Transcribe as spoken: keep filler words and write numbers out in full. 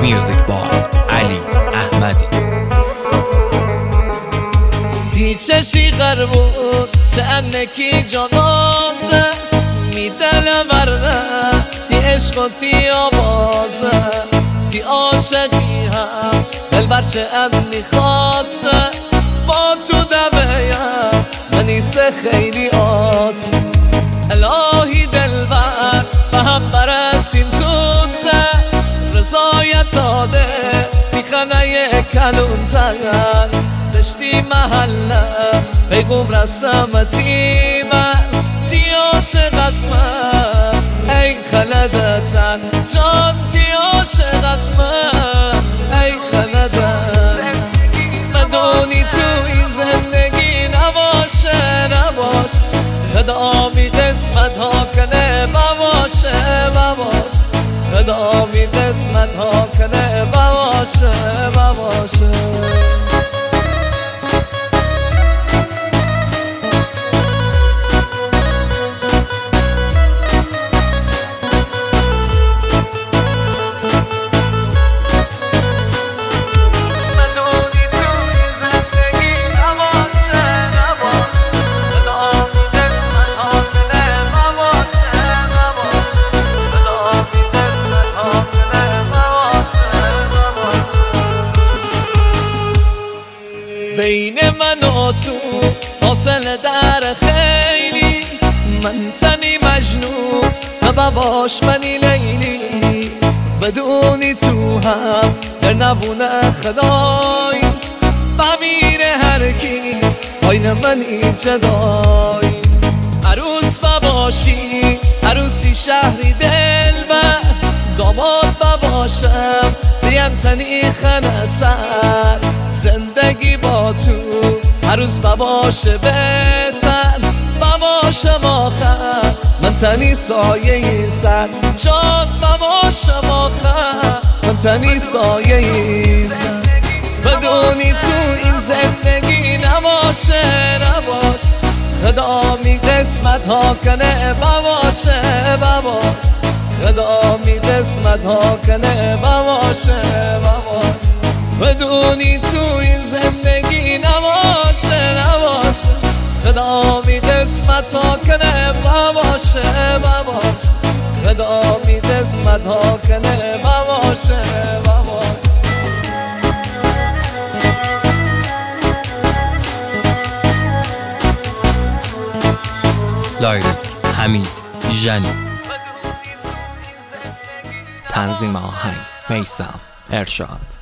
میوزیک بای علی احمدی. تی چشی بود چه انکی جانازه میدل ورده تی عشق و تی آوازه تی عاشقی هم دل برچه ام میخواسته با تو دمیم منیسه خیلی آس الهی دل بر به هم برسیم زودتر رضایت آده تی خنه کلون تر دشتی محله پیغم رسمتی من تی عاشق اسمم ای خلدتن جان تی عاشق اسمم ای خلدتن بدونی تو این زندگی نباشه نباشه خدا می قسمت ها کنه بباشه بباشه خدا می قسمت ها کنه بباشه بباشه. بین من و تو فاصله در خیلی من تنی مجنون تا باباش منی لیلی بدونی تو هم در نبونه خدای بمیره هر کی آین منی جدای عروس بباشی عروسی شهری دل بر داماد بباشم دیم تنی خنه سر زندگی با تو هر روز بباشه بهتر بباشم آخر من تنی سایه سر جان بباشم آخر من تنی سایه سر بدونی تو این زندگی نباشه نباشه خدا می قسمت ها کنه بباشه بباشه خدا می قسمت ها کنه بباشه بباشه بدونی تو این زندگی نباشه نباشه خدا می قسمت ها کنه بباشه بباشه خدا می قسمت ها کنه بباشه بباشه. لایریک حمید ژنی. تنظیم آهنگ میثم ارشاد.